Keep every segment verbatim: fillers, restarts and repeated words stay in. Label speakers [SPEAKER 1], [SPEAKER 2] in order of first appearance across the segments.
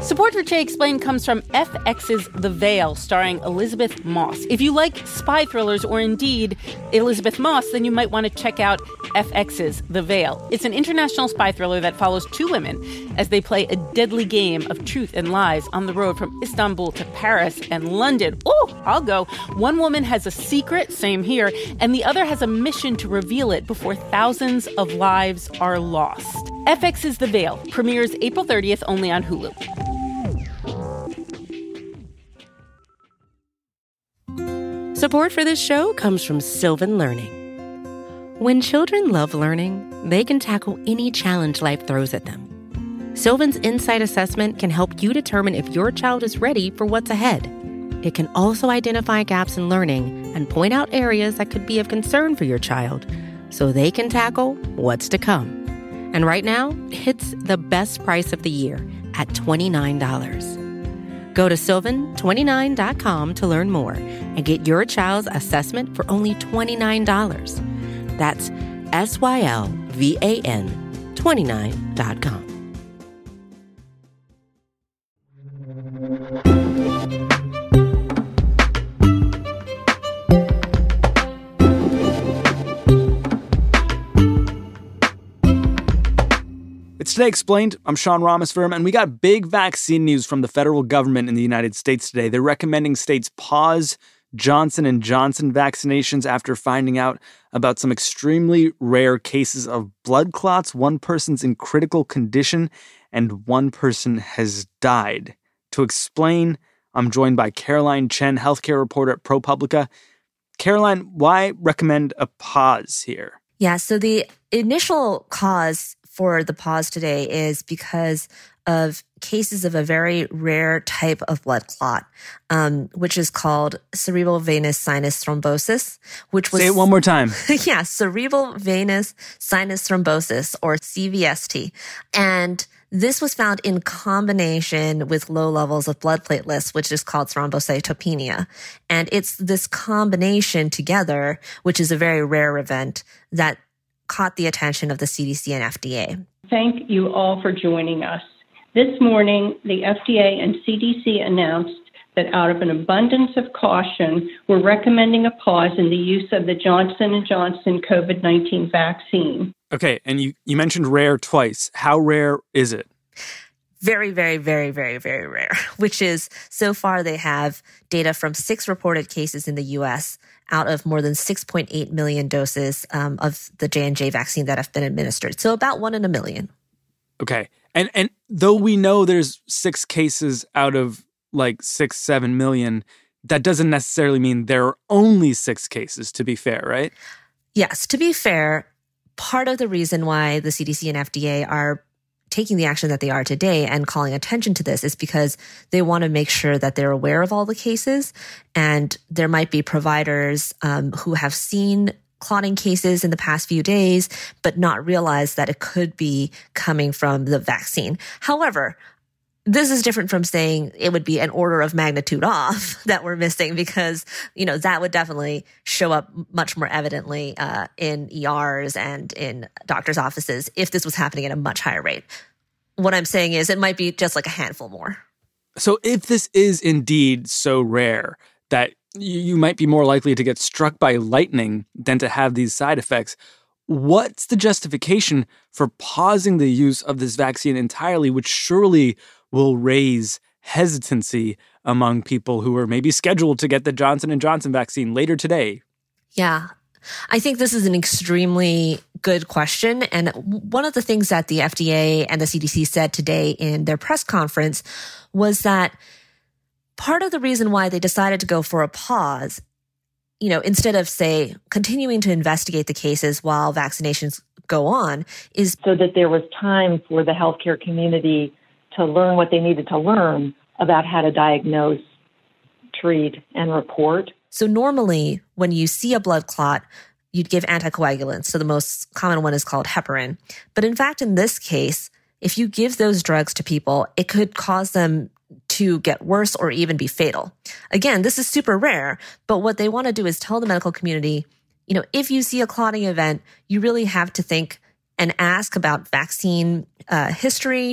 [SPEAKER 1] Support for Che Explained comes from F X's The Veil, starring Elizabeth Moss. If you like spy thrillers or indeed Elizabeth Moss, then you might want to check out F X's The Veil. It's an international spy thriller that follows two women as they play a deadly game of truth and lies on the road from Istanbul to Paris and London. Oh, I'll go. One woman has a secret, same here, and the other has a mission to reveal it before thousands of lives are lost. F X's The Veil premieres April thirtieth only on Hulu.
[SPEAKER 2] Support for this show comes from Sylvan Learning. When children love learning, they can tackle any challenge life throws at them. Sylvan's Insight Assessment can help you determine if your child is ready for what's ahead. It can also identify gaps in learning and point out areas that could be of concern for your child so they can tackle what's to come. And right now, it's the best price of the year at twenty-nine dollars. Go to sylvan twenty-nine dot com to learn more and get your child's assessment for only twenty-nine dollars. That's S Y L V A N twenty-nine dot com.
[SPEAKER 3] It's Today Explained. I'm Sean Rameswaram, and we got big vaccine news from the federal government in the United States today. They're recommending states pause Johnson and Johnson vaccinations after finding out about some extremely rare cases of blood clots. One person's in critical condition, and one person has died. To explain, I'm joined by Caroline Chen, healthcare reporter at ProPublica. Caroline, why recommend a pause here?
[SPEAKER 4] Yeah, so the initial cause for the pause today is because of cases of a very rare type of blood clot, um, which is called cerebral venous sinus thrombosis, which was...
[SPEAKER 3] Say it one more time.
[SPEAKER 4] Yeah, cerebral venous sinus thrombosis, or C V S T. And this was found in combination with low levels of blood platelets, which is called thrombocytopenia. And it's this combination together, which is a very rare event, that caught the attention of the C D C and F D A.
[SPEAKER 5] Thank you all for joining us. This morning, the F D A and C D C announced that out of an abundance of caution, we're recommending a pause in the use of the Johnson and Johnson COVID nineteen vaccine.
[SPEAKER 3] Okay, and you, you mentioned rare twice. How rare is it?
[SPEAKER 4] Very, very, very, very, very rare, which is, so far they have data from six reported cases in the U S out of more than six point eight million doses um, of the J and J vaccine that have been administered. So about one in a million.
[SPEAKER 3] Okay. And and though we know there's six cases out of like six, seven million, that doesn't necessarily mean there are only six cases, to be fair, right?
[SPEAKER 4] Yes. To be fair, part of the reason why the C D C and F D A are taking the action that they are today and calling attention to this is because they want to make sure that they're aware of all the cases. And there might be providers um, who have seen clotting cases in the past few days, but not realize that it could be coming from the vaccine. However, this is different from saying it would be an order of magnitude off that we're missing, because, you know, that would definitely show up much more evidently uh, in E Rs and in doctors' offices if this was happening at a much higher rate. What I'm saying is it might be just like a handful more.
[SPEAKER 3] So if this is indeed so rare that you might be more likely to get struck by lightning than to have these side effects, what's the justification for pausing the use of this vaccine entirely, which surely will raise hesitancy among people who are maybe scheduled to get the Johnson and Johnson vaccine later today?
[SPEAKER 4] Yeah, I think this is an extremely good question. And one of the things that the F D A and the C D C said today in their press conference was that part of the reason why they decided to go for a pause, you know, instead of, say, continuing to investigate the cases while vaccinations go on, is
[SPEAKER 6] so that there was time for the healthcare community to learn what they needed to learn about how to diagnose, treat, and report.
[SPEAKER 4] So normally, when you see a blood clot, you'd give anticoagulants. So the most common one is called heparin. But in fact, in this case, if you give those drugs to people, it could cause them to get worse or even be fatal. Again, this is super rare, but what they want to do is tell the medical community, you know, if you see a clotting event, you really have to think and ask about vaccine uh, history,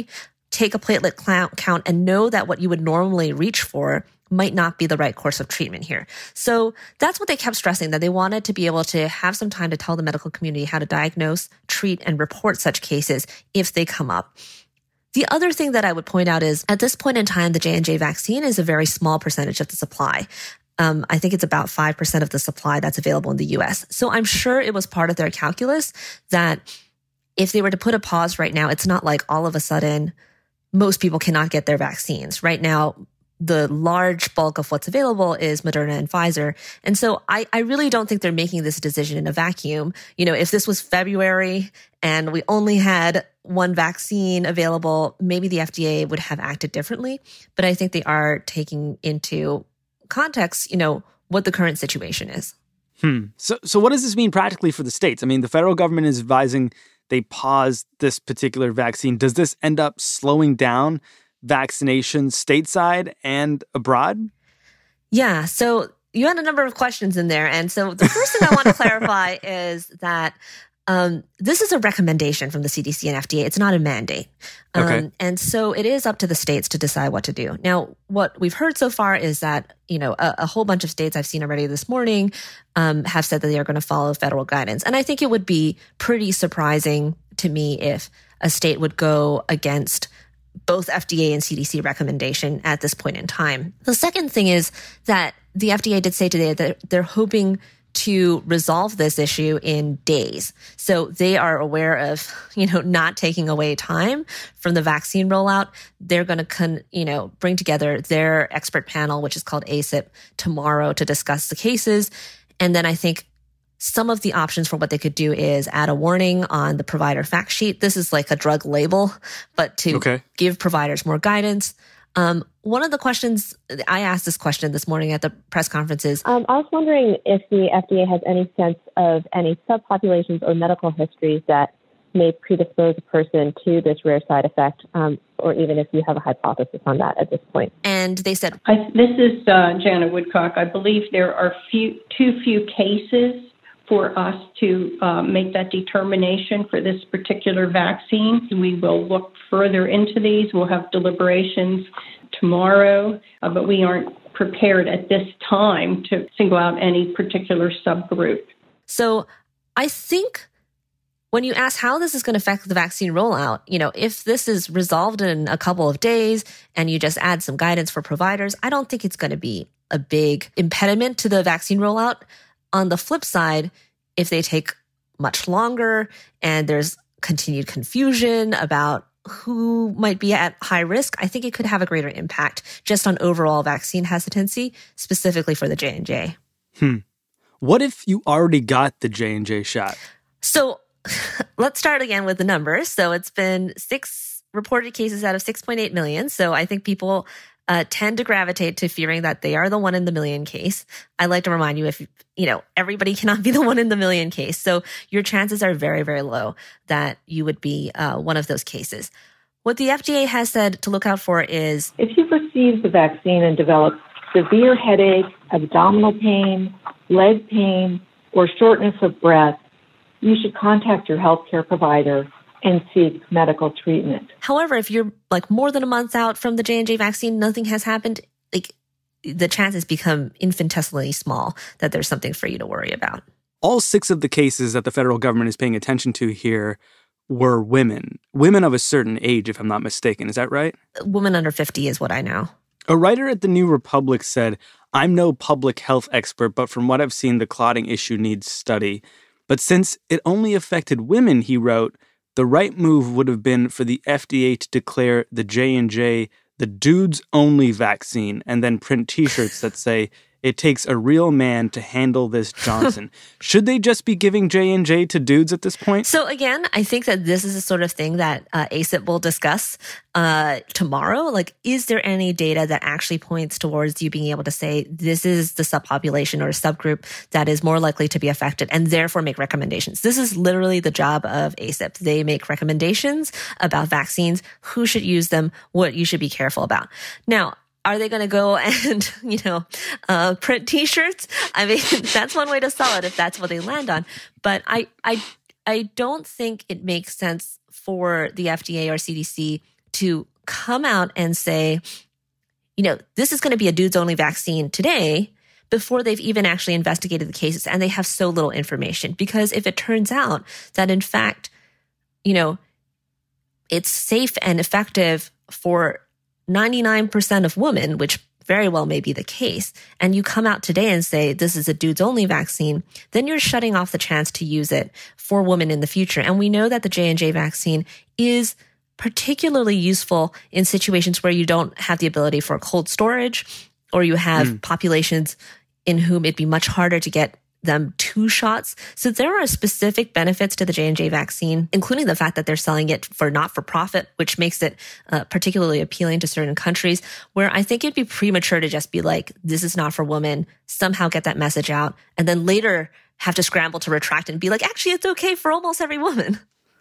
[SPEAKER 4] take a platelet count and know that what you would normally reach for might not be the right course of treatment here. So that's what they kept stressing, that they wanted to be able to have some time to tell the medical community how to diagnose, treat, and report such cases if they come up. The other thing that I would point out is, at this point in time, the J and J vaccine is a very small percentage of the supply. Um, I think it's about five percent of the supply that's available in the U S. So I'm sure it was part of their calculus that if they were to put a pause right now, it's not like all of a sudden most people cannot get their vaccines. Right now, the large bulk of what's available is Moderna and Pfizer. And so I, I really don't think they're making this decision in a vacuum. You know, if this was February and we only had one vaccine available, maybe the F D A would have acted differently. But I think they are taking into context, you know, what the current situation is.
[SPEAKER 3] Hmm. So, so what does this mean practically for the states? I mean, the federal government is advising they pause this particular vaccine. Does this end up slowing down vaccinations stateside and abroad?
[SPEAKER 4] Yeah. So you had a number of questions in there. And so the first thing I want to clarify is that um, this is a recommendation from the C D C and F D A. It's not a mandate. Um,
[SPEAKER 3] okay.
[SPEAKER 4] And so it is up to the states to decide what to do. Now, what we've heard so far is that, you know, a, a whole bunch of states I've seen already this morning um, have said that they are going to follow federal guidance. And I think it would be pretty surprising to me if a state would go against both F D A and C D C recommendation at this point in time. The second thing is that the F D A did say today that they're hoping to resolve this issue in days. So they are aware of, you know, not taking away time from the vaccine rollout. They're going to, con, you know, bring together their expert panel, which is called A C I P, tomorrow to discuss the cases. And then I think some of the options for what they could do is add a warning on the provider fact sheet. This is like a drug label, but to
[SPEAKER 3] okay.
[SPEAKER 4] give providers more guidance. Um, one of the questions, I asked this question this morning at the press conference is,
[SPEAKER 7] um, I was wondering if the F D A has any sense of any subpopulations or medical histories that may predispose a person to this rare side effect, um, or even if you have a hypothesis on that at this point.
[SPEAKER 4] And they said,
[SPEAKER 5] I, this is uh, Janet Woodcock. I believe there are few, too few cases for us to uh, make that determination for this particular vaccine. We will look further into these. We'll have deliberations tomorrow, uh, but we aren't prepared at this time to single out any particular subgroup.
[SPEAKER 4] So I think when you ask how this is going to affect the vaccine rollout, you know, if this is resolved in a couple of days and you just add some guidance for providers, I don't think it's going to be a big impediment to the vaccine rollout. On the flip side, if they take much longer and there's continued confusion about who might be at high risk, I think it could have a greater impact just on overall vaccine hesitancy, specifically for the J and J.
[SPEAKER 3] Hmm. What if you already got the J and J shot?
[SPEAKER 4] So let's start again with the numbers. So it's been six reported cases out of six point eight million. So I think people Uh, tend to gravitate to fearing that they are the one in the million case. I like to remind you, if you know, everybody cannot be the one in the million case. So your chances are very, very low that you would be uh, one of those cases. What the F D A has said to look out for is,
[SPEAKER 6] if you've received the vaccine and developed severe headache, abdominal pain, leg pain, or shortness of breath, you should contact your healthcare provider and seek medical treatment.
[SPEAKER 4] However, if you're like more than a month out from the J and J vaccine, nothing has happened, like the chances become infinitesimally small that there's something for you to worry about.
[SPEAKER 3] All six of the cases that the federal government is paying attention to here were women, women of a certain age, if I'm not mistaken. Is that right?
[SPEAKER 4] Women under fifty is what I know.
[SPEAKER 3] A writer at the New Republic said, "I'm no public health expert, but from what I've seen, the clotting issue needs study. But since it only affected women," he wrote, "the right move would have been for the F D A to declare the J and J the dudes-only vaccine and then print T-shirts that say, 'It takes a real man to handle this Johnson.' Should they just be giving J and J to dudes at this point?"
[SPEAKER 4] So again, I think that this is the sort of thing that uh, A C I P will discuss uh, tomorrow. Like, is there any data that actually points towards you being able to say this is the subpopulation or subgroup that is more likely to be affected and therefore make recommendations? This is literally the job of A C I P. They make recommendations about vaccines, who should use them, what you should be careful about. Now, are they going to go and, you know, uh, print T-shirts? I mean, that's one way to sell it if that's what they land on. But I, I, I don't think it makes sense for the F D A or C D C to come out and say, you know, this is going to be a dudes-only vaccine today before they've even actually investigated the cases, and they have so little information. Because if it turns out that, in fact, you know, it's safe and effective for ninety-nine percent of women, which very well may be the case, and you come out today and say this is a dudes-only vaccine, then you're shutting off the chance to use it for women in the future. And we know that the J and J vaccine is particularly useful in situations where you don't have the ability for cold storage, or you have mm. populations in whom it'd be much harder to get them two shots. So there are specific benefits to the J and J vaccine, including the fact that they're selling it for not-for-profit, which makes it uh, particularly appealing to certain countries, where I think it'd be premature to just be like, this is not for women, somehow get that message out, and then later have to scramble to retract and be like, actually, it's okay for almost every woman.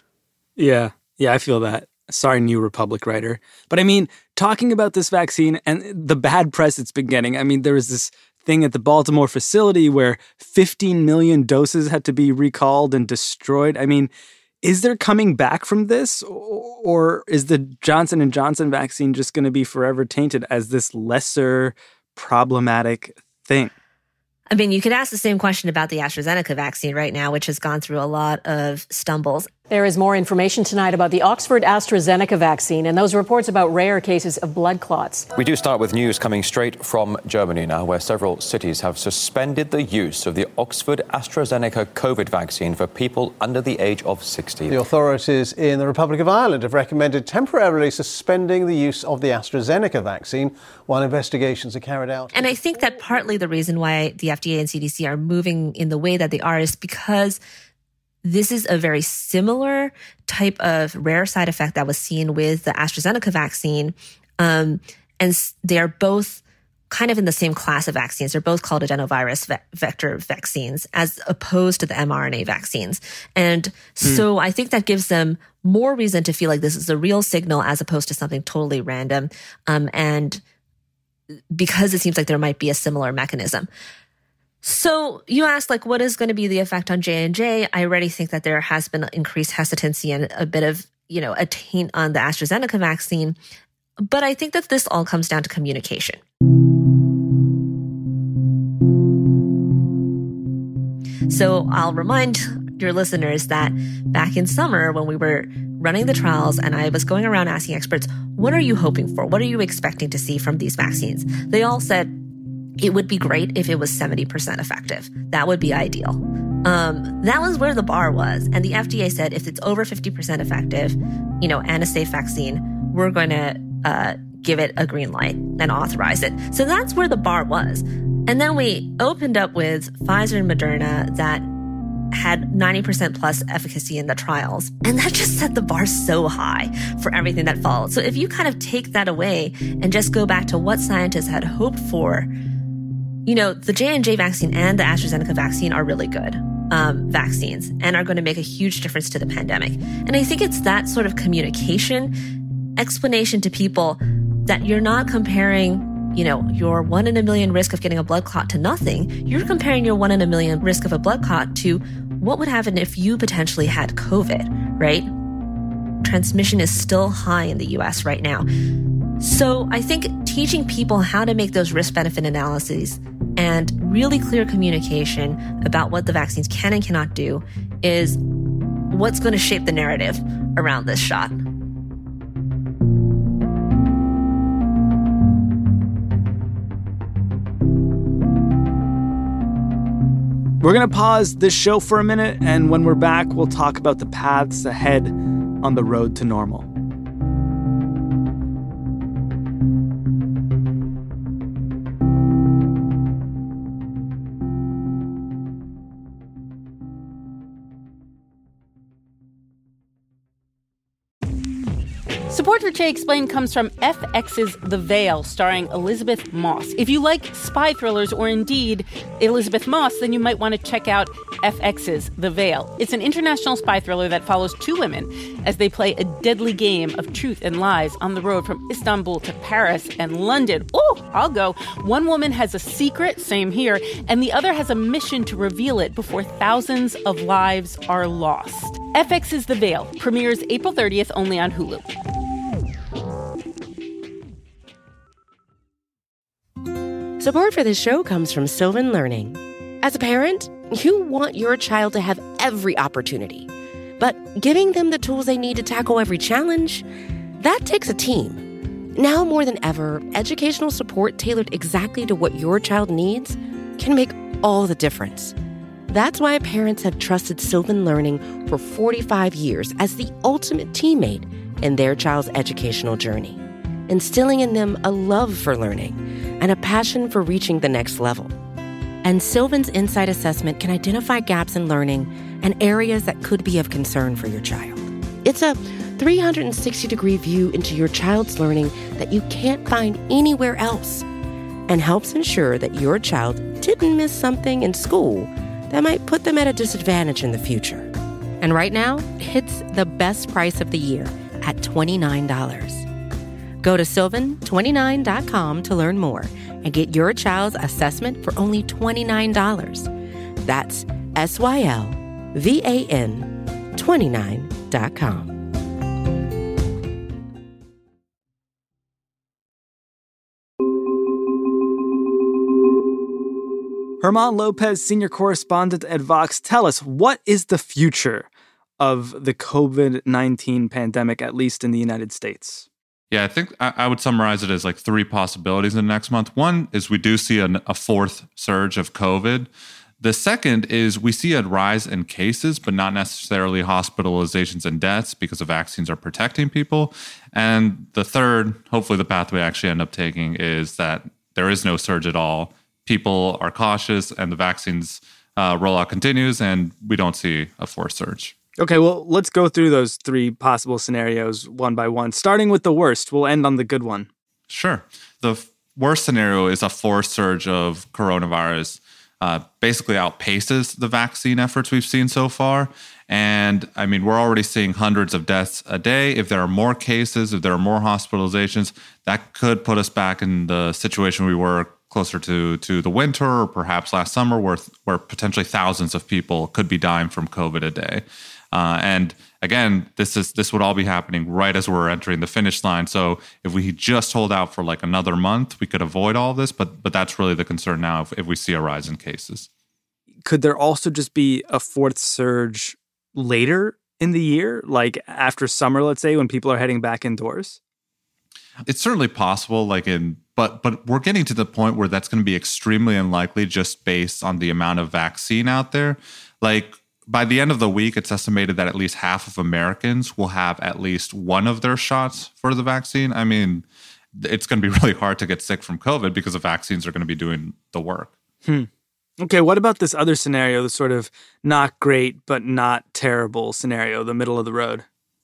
[SPEAKER 3] Yeah, yeah, I feel that. Sorry, New Republic writer. But I mean, talking about this vaccine and the bad press it's been getting, I mean, there was this thing at the Baltimore facility where fifteen million doses had to be recalled and destroyed. I mean, is there coming back from this? Or is the Johnson and Johnson vaccine just going to be forever tainted as this lesser problematic thing?
[SPEAKER 4] I mean, you could ask the same question about the AstraZeneca vaccine right now, which has gone through a lot of stumbles.
[SPEAKER 8] There is more information tonight about the Oxford AstraZeneca vaccine and those reports about rare cases of blood clots.
[SPEAKER 9] We do start with news coming straight from Germany now, where several cities have suspended the use of the Oxford AstraZeneca COVID vaccine for people under the age of sixty.
[SPEAKER 10] The authorities in the Republic of Ireland have recommended temporarily suspending the use of the AstraZeneca vaccine while investigations are carried out.
[SPEAKER 4] And I think that partly the reason why the F D A and C D C are moving in the way that they are is because this is a very similar type of rare side effect that was seen with the AstraZeneca vaccine. Um, and they are both kind of in the same class of vaccines. They're both called adenovirus ve- vector vaccines as opposed to the mRNA vaccines. And mm. so I think that gives them more reason to feel like this is a real signal as opposed to something totally random. Um, and because it seems like there might be a similar mechanism. So you asked, like, what is going to be the effect on J and J? I already think that there has been increased hesitancy and a bit of, you know, a taint on the AstraZeneca vaccine. But I think that this all comes down to communication. So I'll remind your listeners that back in summer when we were running the trials and I was going around asking experts, what are you hoping for? What are you expecting to see from these vaccines? They all said, it would be great if it was seventy percent effective. That would be ideal. Um, that was where the bar was. And the F D A said if it's over fifty percent effective, you know, and a safe vaccine, we're going to uh, give it a green light and authorize it. So that's where the bar was. And then we opened up with Pfizer and Moderna that had ninety percent plus efficacy in the trials. And that just set the bar so high for everything that followed. So if you kind of take that away and just go back to what scientists had hoped for, you know, the J and J vaccine and the AstraZeneca vaccine are really good um, vaccines and are going to make a huge difference to the pandemic. And I think it's that sort of communication, explanation to people that you're not comparing, you know, your one in a million risk of getting a blood clot to nothing. You're comparing your one in a million risk of a blood clot to what would happen if you potentially had COVID, right? Transmission is still high in the U S right now. So I think teaching people how to make those risk-benefit analyses and really clear communication about what the vaccines can and cannot do is what's going to shape the narrative around this shot.
[SPEAKER 3] We're going to pause this show for a minute, and when we're back, we'll talk about the paths ahead on the road to normal.
[SPEAKER 1] Support for Jay Explained comes from F X's The Veil, starring Elizabeth Moss. If you like spy thrillers or indeed Elizabeth Moss, then you might want to check out F X's The Veil. It's an international spy thriller that follows two women as they play a deadly game of truth and lies on the road from Istanbul to Paris and London. Oh, I'll go. One woman has a secret, same here, and the other has a mission to reveal it before thousands of lives are lost. F X's The Veil premieres April thirtieth only on Hulu.
[SPEAKER 2] Support for this show comes from Sylvan Learning. As a parent, you want your child to have every opportunity, but giving them the tools they need to tackle every challenge, that takes a team. Now more than ever, educational support tailored exactly to what your child needs can make all the difference. That's why parents have trusted Sylvan Learning for forty-five years as the ultimate teammate in their child's educational journey, instilling in them a love for learning and a passion for reaching the next level. And Sylvan's Insight Assessment can identify gaps in learning and areas that could be of concern for your child. It's a three hundred sixty degree view into your child's learning that you can't find anywhere else, and helps ensure that your child didn't miss something in school that might put them at a disadvantage in the future. And right now, it's the best price of the year at twenty-nine dollars. Go to sylvan twenty-nine dot com to learn more and get your child's assessment for only twenty-nine dollars. That's S Y L V A N twenty-nine dot com.
[SPEAKER 3] German Lopez, senior correspondent at Vox, tell us, what is the future of the covid nineteen pandemic, at least in the United States?
[SPEAKER 11] Yeah, I think I would summarize it as like three possibilities in the next month. One is we do see an, a fourth surge of COVID. The second is we see a rise in cases, but not necessarily hospitalizations and deaths because the vaccines are protecting people. And the third, hopefully the path we actually end up taking, is that there is no surge at all. People are cautious and the vaccines uh, rollout continues and we don't see a fourth surge.
[SPEAKER 3] Okay, well, let's go through those three possible scenarios one by one. Starting with the worst, we'll end on the good one.
[SPEAKER 11] Sure. The f- worst scenario is a fourth surge of coronavirus. Uh, basically outpaces the vaccine efforts we've seen so far. And I mean, we're already seeing hundreds of deaths a day. If there are more cases, if there are more hospitalizations, that could put us back in the situation we were closer to to the winter or perhaps last summer, where where potentially thousands of people could be dying from COVID a day. Uh, and again, this is this would all be happening right as we're entering the finish line. So if we just hold out for like another month, we could avoid all of this. But but that's really the concern now if, if we see a rise in cases.
[SPEAKER 3] Could there also just be a fourth surge later in the year, like after summer, let's say, when people are heading back indoors?
[SPEAKER 11] It's certainly possible, like in, but but we're getting to the point where that's going to be extremely unlikely just based on the amount of vaccine out there. Like by the end of the week, it's estimated that at least half of Americans will have at least one of their shots for the vaccine. I mean, it's going to be really hard to get sick from COVID because the vaccines are going to be doing the work.
[SPEAKER 3] Hmm. Okay, what about this other scenario, the sort of not great but not terrible scenario, the middle of the road?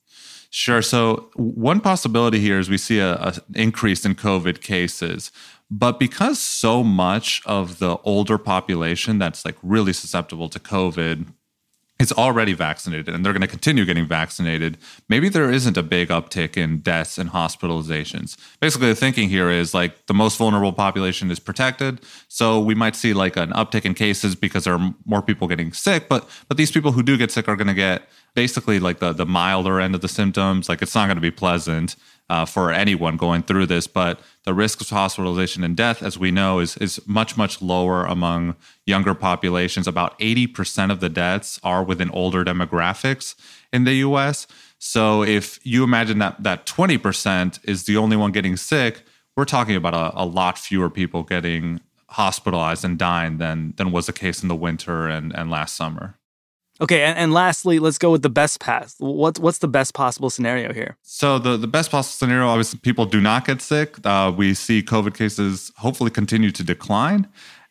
[SPEAKER 11] Sure. So one possibility here is we see a, a increase in COVID cases. But because so much of the older population that's like really susceptible to COVID is already vaccinated and they're going to continue getting vaccinated, maybe there isn't a big uptick in deaths and hospitalizations. Basically, the thinking here is like the most vulnerable population is protected. So we might see like an uptick in cases because there are more people getting sick. But but these people who do get sick are going to get basically like the, the milder end of the symptoms. Like it's not going to be pleasant uh, for anyone going through this. But the risk of hospitalization and death, as we know, is, is much, much lower among younger populations. About eighty percent of the deaths are within older demographics in the U S. So if you imagine that that twenty percent is the only one getting sick, we're talking about a, a lot fewer people getting hospitalized and dying than, than was the case in the winter and, and last summer.
[SPEAKER 3] Okay, and, and lastly, let's go with the best path. What's what's the best possible scenario here?
[SPEAKER 11] So the, the best possible scenario, obviously, people do not get sick. Uh, we see COVID cases hopefully continue to decline,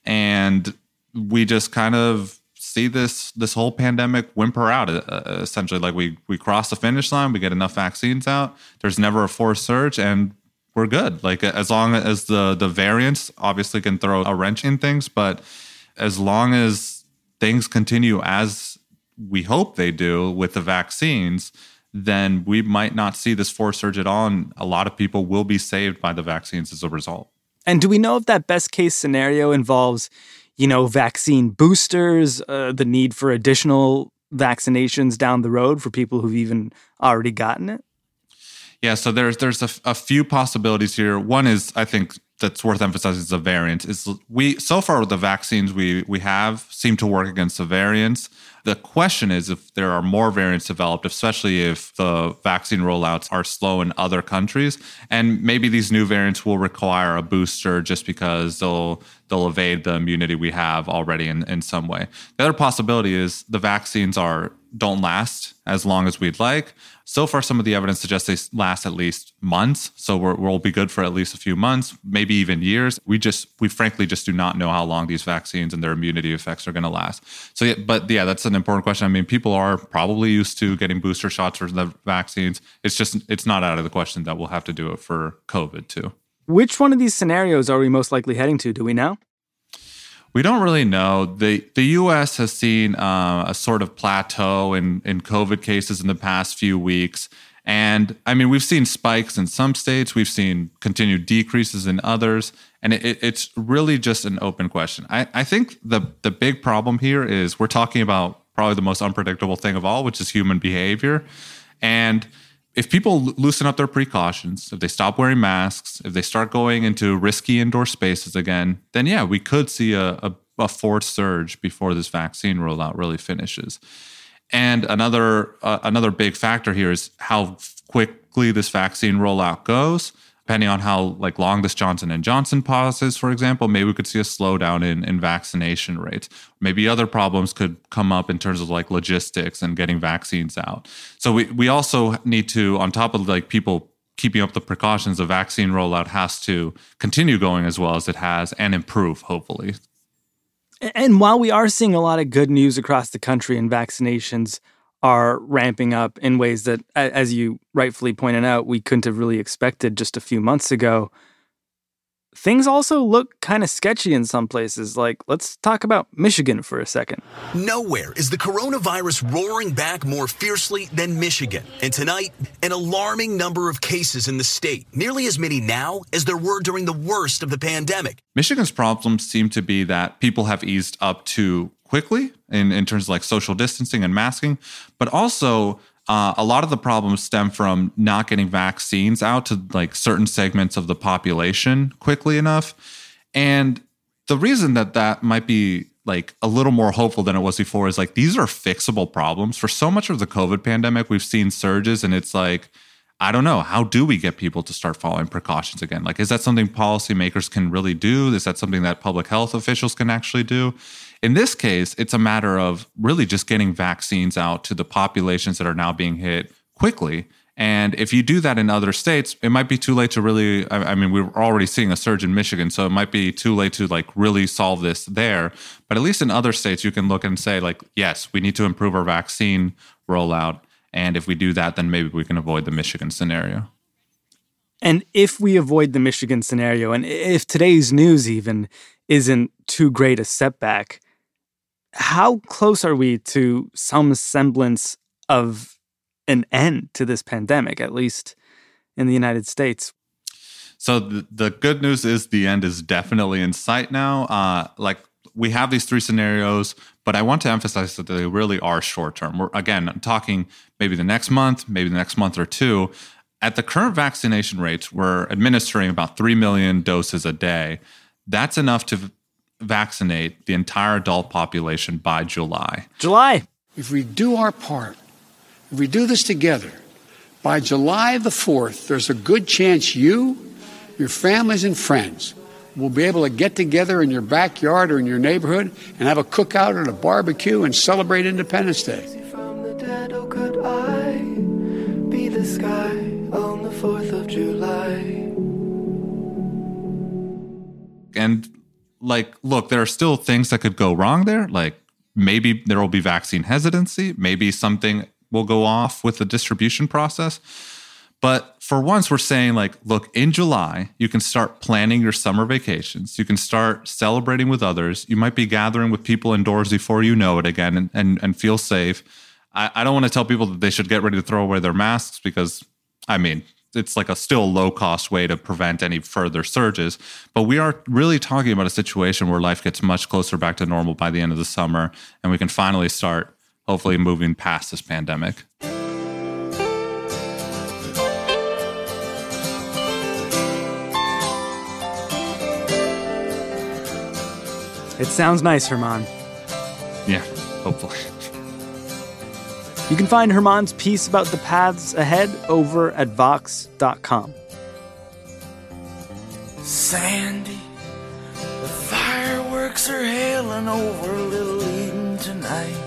[SPEAKER 11] and we just kind of see this this whole pandemic whimper out. Uh, essentially, like we we cross the finish line, we get enough vaccines out. There's never a fourth surge, and we're good. Like as long as the the variants obviously can throw a wrench in things, but as long as things continue as we hope they do with the vaccines, then we might not see this fourth surge at all. And a lot of people will be saved by the vaccines as a result.
[SPEAKER 3] And do we know if that best case scenario involves, you know, vaccine boosters, uh, the need for additional vaccinations down the road for people who've even already gotten it?
[SPEAKER 11] Yeah, so there's there's a, a few possibilities here. One is, I think, that's worth emphasizing is the variants. Is we so far the vaccines we we have seem to work against the variants. The question is if there are more variants developed, especially if the vaccine rollouts are slow in other countries, and maybe these new variants will require a booster just because they'll they'll evade the immunity we have already in, in some way. The other possibility is the vaccines are don't last as long as we'd like. So far, some of the evidence suggests they last at least months. So we're, we'll be good for at least a few months, maybe even years. We just, we frankly just do not know how long these vaccines and their immunity effects are going to last. So, yeah, but yeah, that's an important question. I mean, people are probably used to getting booster shots for the vaccines. It's just, it's not out of the question that we'll have to do it for COVID too.
[SPEAKER 3] Which one of these scenarios are we most likely heading to? Do we know?
[SPEAKER 11] We don't really know. The the U S has seen uh, a sort of plateau in, in COVID cases in the past few weeks. And I mean, we've seen spikes in some states. We've seen continued decreases in others. And it, it's really just an open question. I, I think the, the big problem here is we're talking about probably the most unpredictable thing of all, which is human behavior. And if people loosen up their precautions, if they stop wearing masks, if they start going into risky indoor spaces again, then yeah, we could see a, a, a fourth surge before this vaccine rollout really finishes. And another uh, another big factor here is how quickly this vaccine rollout goes. Depending on how like long this Johnson and Johnson pause is, for example, maybe we could see a slowdown in, in vaccination rates. Maybe other problems could come up in terms of like logistics and getting vaccines out. So we, we also need to, on top of like people keeping up the precautions, the vaccine rollout has to continue going as well as it has and improve, hopefully.
[SPEAKER 3] And while we are seeing a lot of good news across the country and vaccinations are ramping up in ways that, as you rightfully pointed out, we couldn't have really expected just a few months ago, things also look kind of sketchy in some places. Like, let's talk about Michigan for a second.
[SPEAKER 12] Nowhere is the coronavirus roaring back more fiercely than Michigan. And tonight, an alarming number of cases in the state, nearly as many now as there were during the worst of the pandemic.
[SPEAKER 11] Michigan's problems seem to be that people have eased up too quickly in, in terms of like social distancing and masking, but also uh, a lot of the problems stem from not getting vaccines out to like certain segments of the population quickly enough. And the reason that that might be like a little more hopeful than it was before is like these are fixable problems. For so much of the COVID pandemic, we've seen surges, and it's like, I don't know, how do we get people to start following precautions again? Like, is that something policymakers can really do? Is that something that public health officials can actually do? In this case, it's a matter of really just getting vaccines out to the populations that are now being hit quickly. And if you do that in other states, it might be too late to really, I mean, we're already seeing a surge in Michigan, so it might be too late to like really solve this there. But at least in other states, you can look and say like, yes, we need to improve our vaccine rollout. And if we do that, then maybe we can avoid the Michigan scenario.
[SPEAKER 3] And if we avoid the Michigan scenario, and if today's news even isn't too great a setback, how close are we to some semblance of an end to this pandemic, at least in the United States?
[SPEAKER 11] So the, the good news is the end is definitely in sight now. Uh, like we have these three scenarios, but I want to emphasize that they really are short term. We're, again, I'm talking maybe the next month, maybe the next month or two. At the current vaccination rates, we're administering about three million doses a day. That's enough to vaccinate the entire adult population by July.
[SPEAKER 3] July.
[SPEAKER 13] If we do our part, if we do this together, by July the fourth, there's a good chance you, your families and friends will be able to get together in your backyard or in your neighborhood and have a cookout or a barbecue and celebrate Independence Day.
[SPEAKER 14] From the dead, oh, could I be the sky on the fourth of July?
[SPEAKER 11] And like, look, there are still things that could go wrong there. Like maybe there will be vaccine hesitancy. Maybe something will go off with the distribution process. But for once, we're saying like, look, in July, you can start planning your summer vacations. You can start celebrating with others. You might be gathering with people indoors before you know it again and, and, and feel safe. I, I don't want to tell people that they should get ready to throw away their masks because, I mean, it's like a still low-cost way to prevent any further surges. But we are really talking about a situation where life gets much closer back to normal by the end of the summer, and we can finally start, hopefully, moving past this pandemic.
[SPEAKER 3] It sounds nice, Herman.
[SPEAKER 11] Yeah, hopefully.
[SPEAKER 3] You can find Herman's piece about the paths ahead over at vox dot com.
[SPEAKER 14] Sandy, the fireworks are hailing over Little Eden tonight,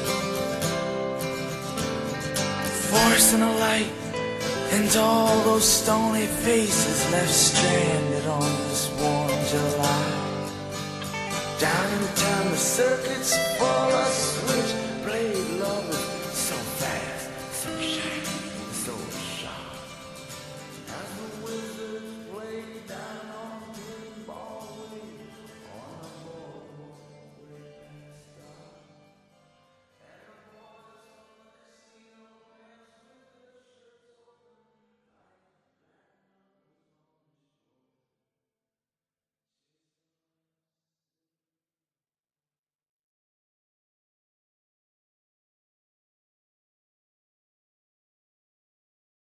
[SPEAKER 14] forcing a light into all those stony faces left stranded on this warm July. Down in town the circuit's full